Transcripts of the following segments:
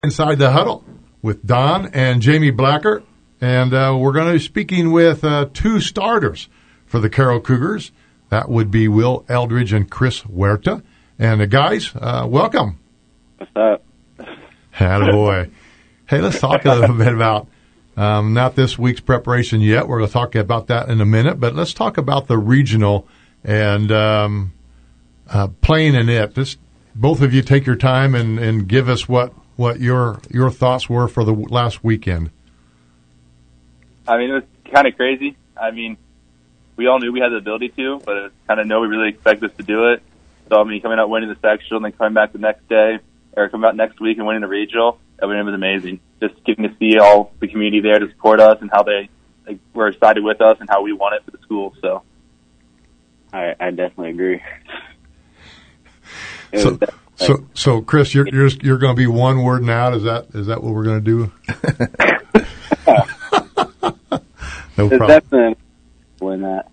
Inside the Huddle with Don and Jamie Blacker. And we're going to be speaking with two starters for the Carroll Cougars. That would be Will Eldridge and Chris Huerta. And guys, welcome. What's up? Attaboy. Hey, let's talk a little bit about, not this week's preparation yet. We're going to talk about that in a minute. But let's talk about the regional and playing in it. Both of you take your time and give us what your thoughts were for the last weekend. I mean, it was kind of crazy. I mean, we all knew we had the ability to, but it was kind of we really expect us to do it. So, I mean, coming out winning the sectional and then coming back the next day, or coming out next week and winning the regional, I mean, it was amazing. Just getting to see all the community there to support us and how they were excited with us and how we want it for the school. So, I definitely agree. So, Chris, you're going to be one word out. Is that what we're going to do? No problem. Definitely win that.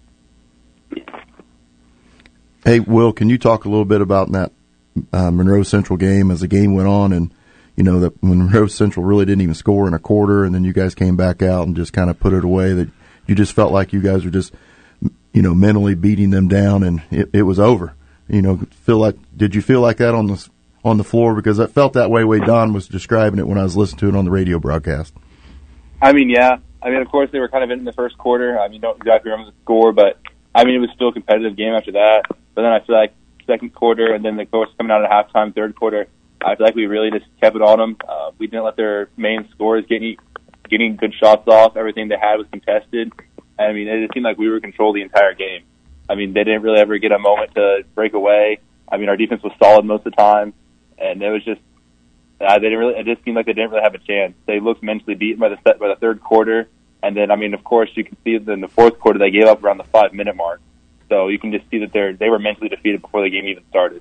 Hey, Will, can you talk a little bit about that Monroe Central game as the game went on, and that Monroe Central really didn't even score in a quarter, and then you guys came back out and just kind of put it away. That you just felt like you guys were just mentally beating them down, and it was over. Did you feel like that on the floor? Because I felt that way Don was describing it when I was listening to it on the radio broadcast. I mean, yeah. I mean, of course, they were kind of in the first quarter. I mean, don't exactly remember the score, but, I mean, it was still a competitive game after that. But then I feel like second quarter, and then, of course, coming out at halftime, third quarter, I feel like we really just kept it on them. We didn't let their main scorers getting good shots off. Everything they had was contested. I mean, it just seemed like we were control the entire game. I mean, they didn't really ever get a moment to break away. I mean, our defense was solid most of the time, and it was just it just seemed like they didn't really have a chance. They looked mentally beaten by the third quarter, and then, I mean, of course, you can see that in the fourth quarter they gave up around the 5-minute mark. So you can just see that they were mentally defeated before the game even started.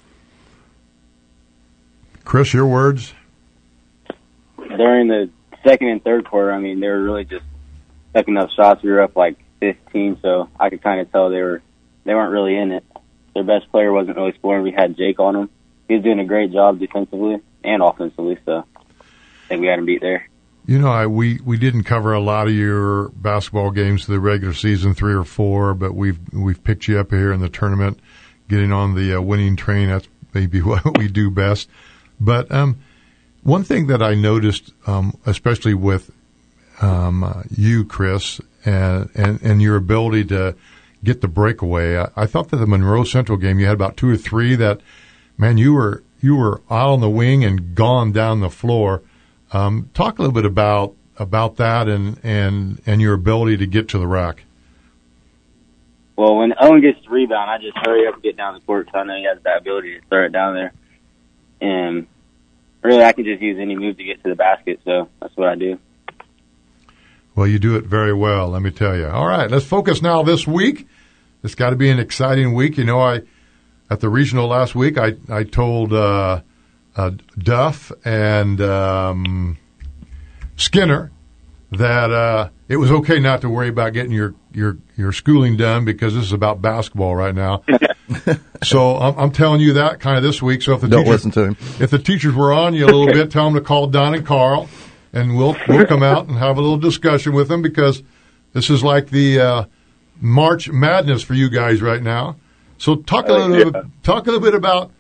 Chris, your words? During the second and third quarter, I mean, they were really just sucking up shots. We were up like 15, so I could kind of tell they weren't really in it. Their best player wasn't really scoring. We had Jake on him. He was doing a great job defensively and offensively, so I think we had him beat there. We didn't cover a lot of your basketball games of the regular season, 3 or 4, but we've picked you up here in the tournament, getting on the winning train. That's maybe what we do best. But one thing that I noticed, especially with you, Chris, and your ability to get the breakaway, I thought that the Monroe Central game, you had about 2 or 3 that, man, you were out on the wing and gone down the floor. Talk a little bit about that and your ability to get to the rack. Well, when Owen gets the rebound, I just hurry up and get down the court because I know he has that ability to throw it down there. And really, I can just use any move to get to the basket, so that's what I do. Well, you do it very well, let me tell you. All right, let's focus now this week. It's got to be an exciting week. At the regional last week, I told Duff and Skinner that it was okay not to worry about getting your schooling done because this is about basketball right now. So I'm telling you that kind of this week. So if the listen to him. If the teachers were on you a little bit, tell them to call Don and Carl, and we'll come out and have a little discussion with them because this is like the March Madness for you guys right now. So talk a little bit about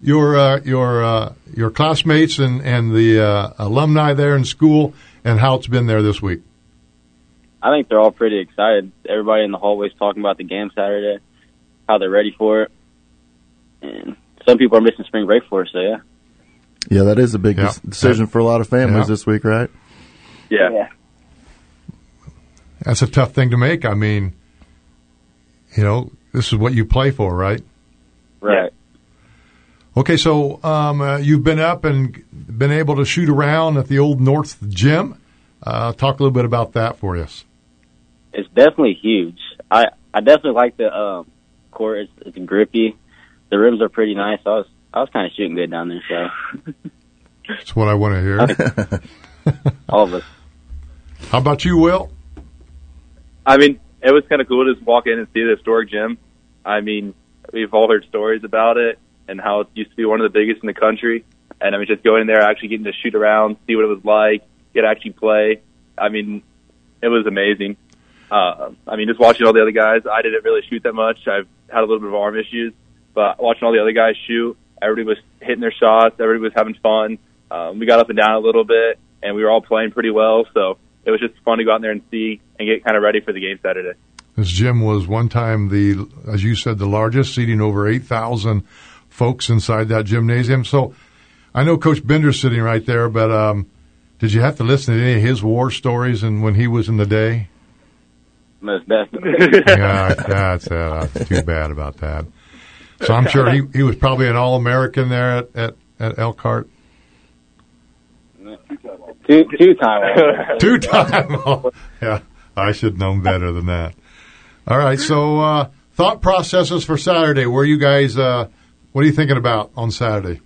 your classmates and the alumni there in school and how it's been there this week. I think they're all pretty excited. Everybody in the hallway's talking about the game Saturday, how they're ready for it. And some people are missing spring break for it, so yeah. Yeah, that is a big decision for a lot of families this week, right? Yeah. That's a tough thing to make. I mean, this is what you play for, right? Right. Okay, so you've been up and been able to shoot around at the Old North Gym. Talk a little bit about that for us. It's definitely huge. I definitely like the court. It's grippy. The rims are pretty nice. I was kind of shooting good down there, so. That's what I want to hear. All of us. How about you, Will? I mean, it was kind of cool to just walk in and see the historic gym. I mean, we've all heard stories about it and how it used to be one of the biggest in the country. And I mean, just going in there, actually getting to shoot around, see what it was like, get to actually play. I mean, it was amazing. I mean, just watching all the other guys, I didn't really shoot that much. I've had a little bit of arm issues, but watching all the other guys shoot, everybody was hitting their shots, everybody was having fun. We got up and down a little bit, and we were all playing pretty well, so it was just fun to go out there and see and get kind of ready for the game Saturday. This gym was one time as you said, the largest, seating over 8,000 folks inside that gymnasium. So I know Coach Bender's sitting right there, but did you have to listen to any of his war stories and when he was in the day? Most definitely. Yeah, that's too bad about that. So I'm sure he was probably an All-American there at Elkhart. Two-time. Two-time. Yeah, I should have known better than that. All right, so thought processes for Saturday. Where you guys, what are you thinking about on Saturday?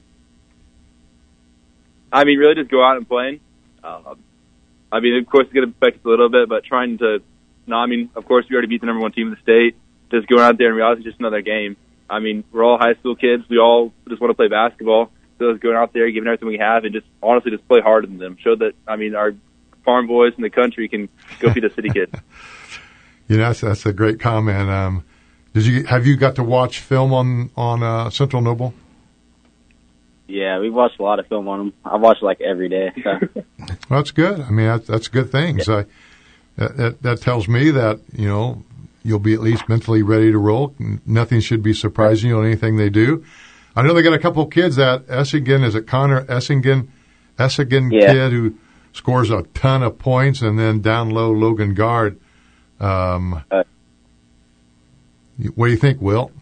I mean, really just go out and play. I mean, of course, it's going to affect us a little bit, but trying to, I mean, of course, we already beat the number one team in the state. Just going out there and realizing it's just another game. I mean, we're all high school kids. We all just want to play basketball. So just going out there, giving everything we have, and just honestly just play harder than them. Show that, I mean, our farm boys in the country can go beat the city kids. You know, that's a great comment. Have you got to watch film on Central Noble? Yeah, we watched a lot of film on them. I watch it like every day. So. Well, that's good. I mean, that's good things. Yeah. That tells me that, you know, you'll be at least mentally ready to roll. Nothing should be surprising you on anything they do. I know they got a couple of kids that Essingen, is it Connor Essingen kid who scores a ton of points, and then down low Logan Guard. What do you think, Will?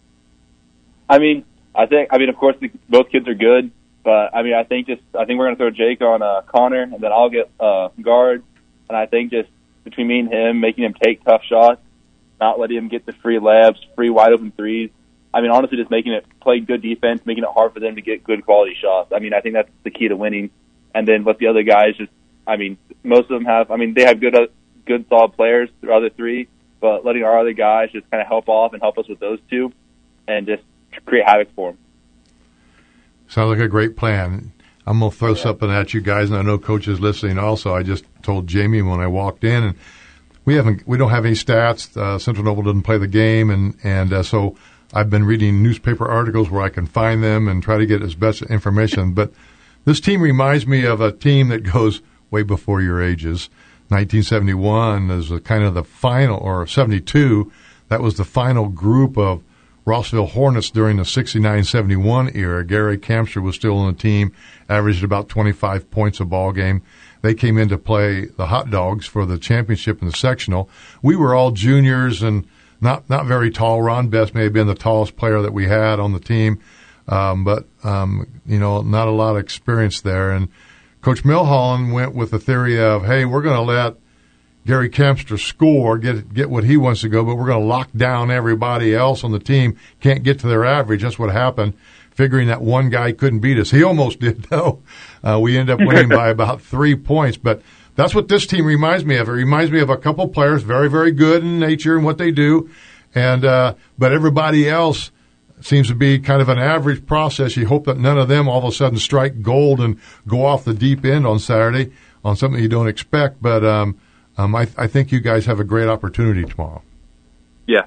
I mean, of course, both kids are good, but I mean, I think we're going to throw Jake on Connor, and then I'll get Guard, and I think just between me and him, making him take tough shots, not letting him get the free layups, free wide open threes. I mean, honestly, just making it play good defense, making it hard for them to get good quality shots. I mean, I think that's the key to winning. And then let the other guys just, I mean, most of them they have good solid players, the other three, but letting our other guys just kind of help off and help us with those two and just create havoc for them. Sounds like a great plan. I'm going to throw something at you guys, and I know Coach is listening also. I just told Jamie when I walked in, and we don't have any stats. Central Noble didn't play the game, and so I've been reading newspaper articles where I can find them and try to get as best information. But this team reminds me of a team that goes way before your ages. 1971 is kind of the final, or 72, that was the final group of Rossville Hornets during the 69-71 era. Gary Campster was still on the team, averaged about 25 points a ball game. They came in to play the Hot Dogs for the championship in the sectional. We were all juniors and not very tall. Ron Best may have been the tallest player that we had on the team, but you know, not a lot of experience there. And Coach Milholland went with the theory of, hey, we're going to let Gary Campster score, get what he wants to go, but we're going to lock down everybody else on the team. Can't get to their average. That's what happened, figuring that one guy couldn't beat us. He almost did, though. We ended up winning by about 3 points. But that's what this team reminds me of. It reminds me of a couple players, very, very good in nature and what they do. And but everybody else seems to be kind of an average process. You hope that none of them all of a sudden strike gold and go off the deep end on Saturday on something you don't expect. But I think you guys have a great opportunity tomorrow. Yeah.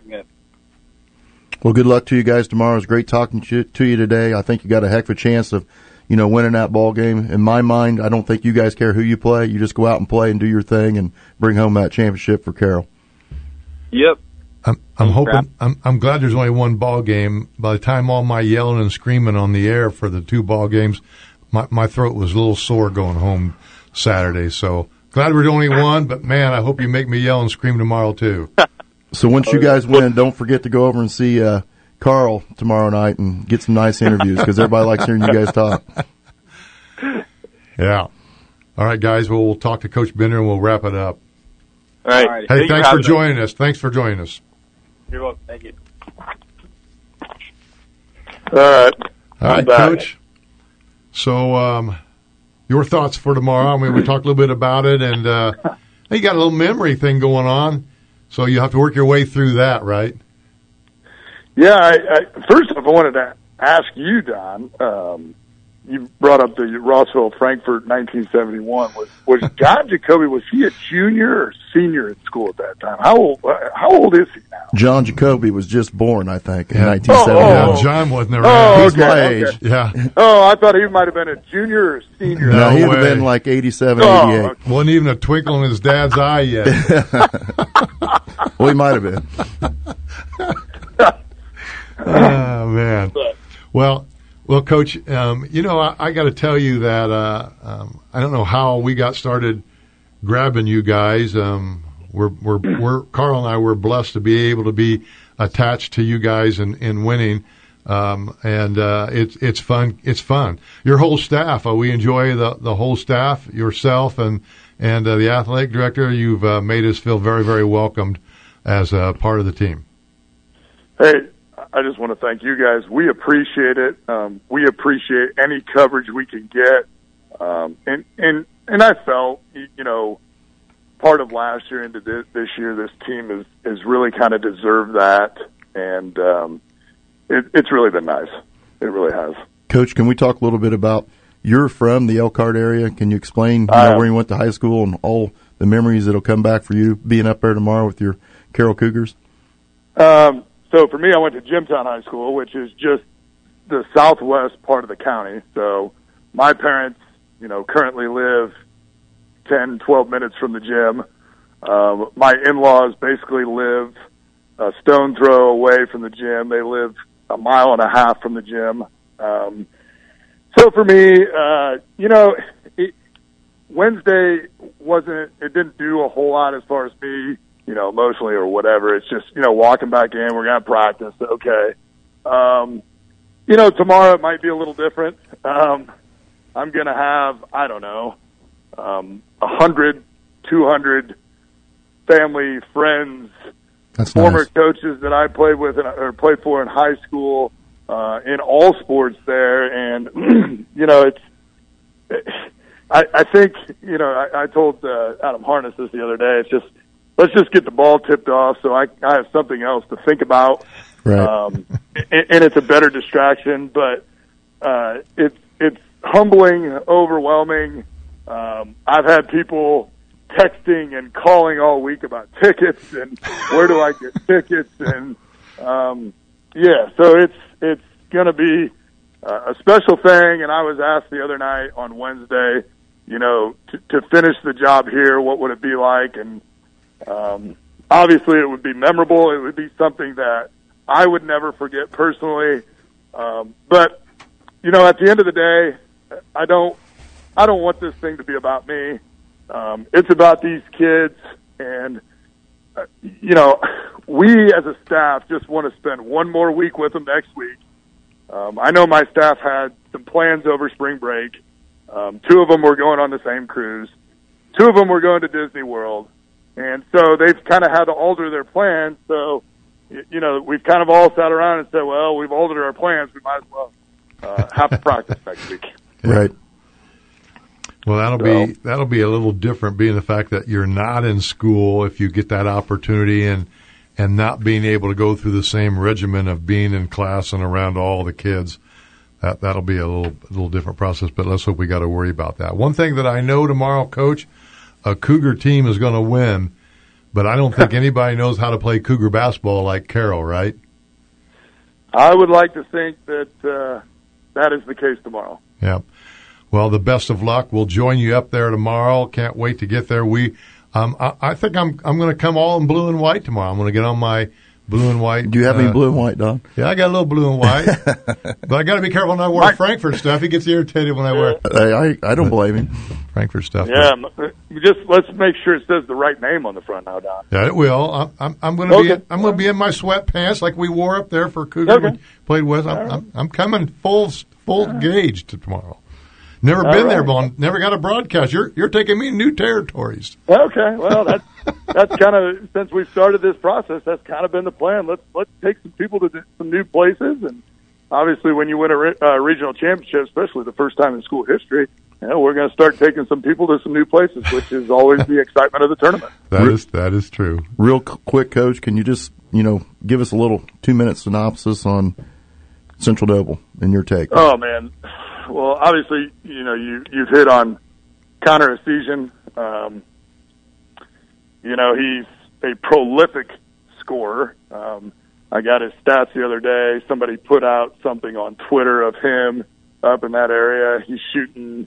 Well, good luck to you guys tomorrow. It's great talking to you today. I think you got a heck of a chance of, you know, winning that ball game. In my mind, I don't think you guys care who you play. You just go out and play and do your thing and bring home that championship for Carroll. Yep. I'm hoping. I'm glad there's only one ball game. By the time all my yelling and screaming on the air for the 2 ball games, my throat was a little sore going home Saturday. So glad we're only one. But man, I hope you make me yell and scream tomorrow too. So once you guys win, don't forget to go over and see Carl tomorrow night and get some nice interviews because everybody likes hearing you guys talk. Yeah. All right, guys. Well, we'll talk to Coach Bender and we'll wrap it up. All right. Hey, thanks for joining us. Thanks for joining us. You're welcome. Thank you. All right, Coach. So, your thoughts for tomorrow? I mean, we talked a little bit about it, and you got a little memory thing going on, so you have to work your way through that, right? Yeah. First off, I wanted to ask you, Don. you brought up the Rossville Frankfurt 1971. Was John Jacoby, was he a junior or senior in school at that time? How old is he now? John Jacoby was just born, I think, in 1971. Yeah, John wasn't around. He's my age. Yeah. Oh, I thought he might have been a junior or senior. No, he would way. have been like 87, Oh, 88. okay. Wasn't even a twinkle in his dad's eye yet. Well, he might have been. Oh, man. Well, Coach, I got to tell you that I don't know how we got started grabbing you guys. We're Carl and I were blessed to be able to be attached to you guys in winning, and it's fun. It's fun. Your whole staff, we enjoy the whole staff. Yourself and the athletic director, you've made us feel very, very welcomed as a part of the team. Hey, I just want to thank you guys. We appreciate it. We appreciate any coverage we can get. And I felt, part of last year into this year, this team is really kind of deserved that. And it's really been nice. It really has. Coach, can we talk a little bit about, you're from the Elkhart area. Can you explain where you went to high school and all the memories that'll come back for you being up there tomorrow with your Carroll Cougars? So for me, I went to Jimtown High School, which is just the southwest part of the county. So my parents, currently live 10, 12 minutes from the gym. My in-laws basically live a stone throw away from the gym. They live a mile and a half from the gym. So for me, Wednesday it didn't do a whole lot as far as me, emotionally or whatever. It's just, walking back in, we're going to practice. Okay. Tomorrow it might be a little different. I'm going to have, 100, 200 family, friends, That's former nice. coaches that I played with or played for in high school, in all sports there. And, I think, I told Adam Harness this the other day, it's just, let's just get the ball tipped off so I have something else to think about. Right. And it's a better distraction, but it's humbling, overwhelming. I've had people texting and calling all week about tickets and where do I get tickets, and so it's going to be a special thing. And I was asked the other night on Wednesday, to finish the job here, what would it be like? And obviously it would be memorable. It would be something that I would never forget personally. But at the end of the day, I don't want this thing to be about me. It's about these kids, and we as a staff just want to spend one more week with them next week. I know my staff had some plans over spring break. 2 of them were going on the same cruise. 2 of them were going to Disney World. And so they've kind of had to alter their plans. So, we've kind of all sat around and said, well, we've altered our plans. We might as well have to practice next week. Right. Well, that'll be a little different, being the fact that you're not in school. If you get that opportunity and not being able to go through the same regimen of being in class and around all the kids, that'll be a little different process. But let's hope we got to worry about that. One thing that I know tomorrow, Coach, a Cougar team is going to win, but I don't think anybody knows how to play Cougar basketball like Carroll, right? I would like to think that that is the case tomorrow. Yeah. Well, the best of luck. We'll join you up there tomorrow. Can't wait to get there. I think I'm going to come all in blue and white tomorrow. I'm going to get on my blue and white. Do you have any blue and white, Don? Yeah, I got a little blue and white. But I got to be careful when I wear Frankfurt stuff. He gets irritated when I wear I don't blame him. Frankfurt stuff. Yeah, let's make sure it says the right name on the front now, Don. Yeah, it will. I'm going to be in my sweatpants like we wore up there for Cougar. Okay. We played with. I'm coming full gauge to tomorrow. Never been there, Bon. Never got a broadcast. You're taking me new territories. Okay, well that's kind of, since we've started this process, that's kind of been the plan. Let's take some people to some new places, and obviously when you win a regional championship, especially the first time in school history, we're going to start taking some people to some new places, which is always the excitement of the tournament. That is true. Real quick, Coach, can you just give us a little 2-minute synopsis on Central Noble and your take? Oh man. Well, obviously, you've hit on Connor Essegian. He's a prolific scorer. I got his stats the other day. Somebody put out something on Twitter of him up in that area. He's shooting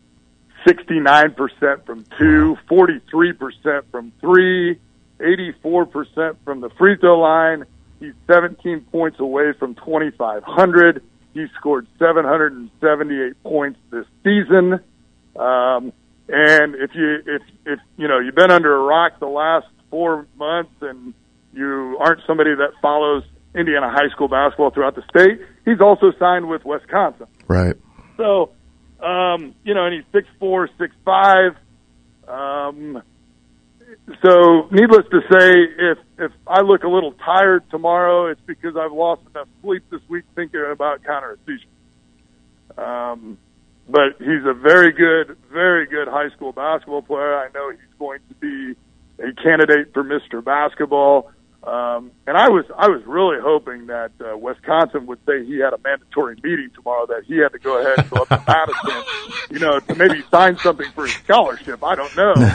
69% from 2, 43% from 3, 84% from the free throw line. He's 17 points away from 2,500. He scored 778 points this season. And if you've been under a rock the last 4 months and you aren't somebody that follows Indiana high school basketball throughout the state, he's also signed with Wisconsin. Right. So, and he's 6'4", 6'5". So needless to say, if I look a little tired tomorrow, it's because I've lost enough sleep this week thinking about Connor Essegian. But he's a very good high school basketball player. I know he's going to be a candidate for Mr. Basketball. And I was really hoping that Wisconsin would say he had a mandatory meeting tomorrow, that he had to go ahead and go up to Madison, to maybe sign something for his scholarship. I don't know.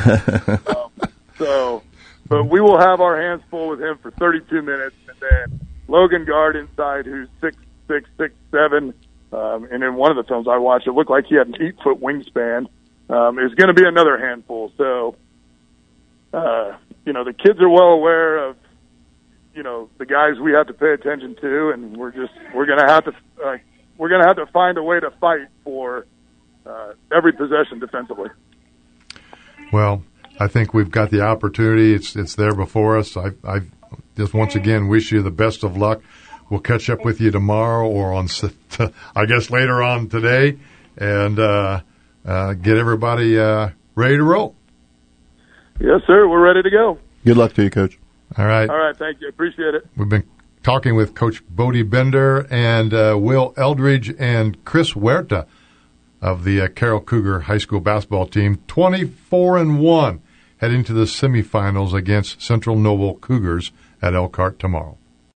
But we will have our hands full with him for 32 minutes, and then Logan Gard inside, who's 6'6", 6'7", and in one of the films I watched, it looked like he had an 8-foot wingspan, is going to be another handful. So, the kids are well aware of, the guys we have to pay attention to, and we're going to have to find a way to fight for every possession defensively. Well, I think we've got the opportunity. It's there before us. I just once again wish you the best of luck. We'll catch up with you tomorrow or I guess later on today, and get everybody ready to roll. Yes, sir. We're ready to go. Good luck to you, Coach. All right. All right. Thank you. Appreciate it. We've been talking with Coach Bodie Bender and Will Eldridge and Chris Huerta of the Carroll Cougar High School basketball team, 24-1, heading to the semifinals against Central Noble Cougars at Elkhart tomorrow.